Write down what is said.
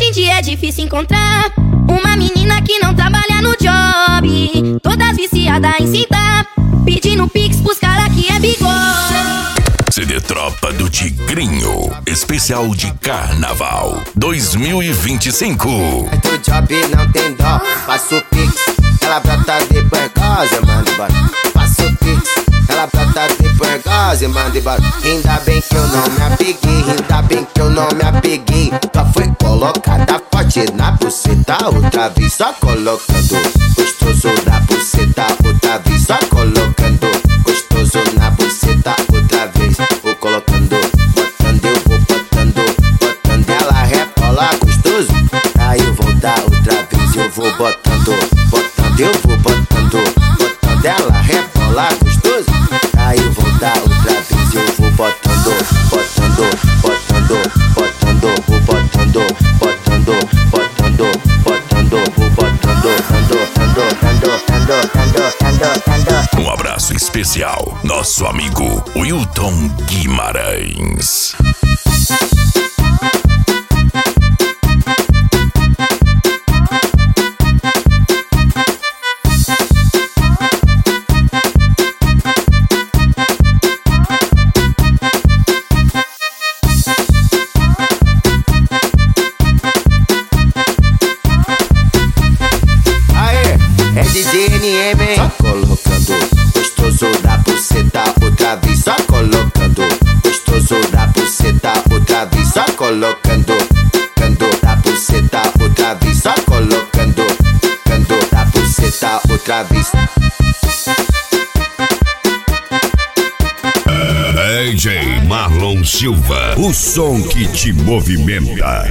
Hoje em dia é difícil encontrar uma menina que não trabalha no job, todas viciadas em cinta, pedindo pix pros cara que é bigode. CD Tropa do Tigrinho, especial de Carnaval 2025. Do job não tem dó, faço pix, ela brota depois goza, manda embora. Faço pix, ela brota depois goza, manda embora. Ainda bem que eu não me apeguei, ainda bem que eu não me apeguei. Só foi colocada forte na buceta, outra vez só colocando. Gostoso na buceta, outra vez só colocando. Gostoso na buceta, outra vez. Vou colocando, botando, eu vou botando, botando, ela rebola gostoso. Aí eu vou dar outra vez, eu vou botando, botando, eu vou botando, botando, ela rebola gostoso. Aí eu vou dar outra vez, eu vou botando, botando, botando, botando, vou botando, botando, botando, botando, vou botando, Um abraço especial, nosso amigo Wilton Guimarães. É DJ NM, hein? Só colocando, gostoso da buceta, outra vez só colocando. Gostoso da buceta, outra vez só colocando. Cando da buceta, outra vez só colocando. Cando da buceta, outra vez. DJ Marlon Silva, o som que te movimenta.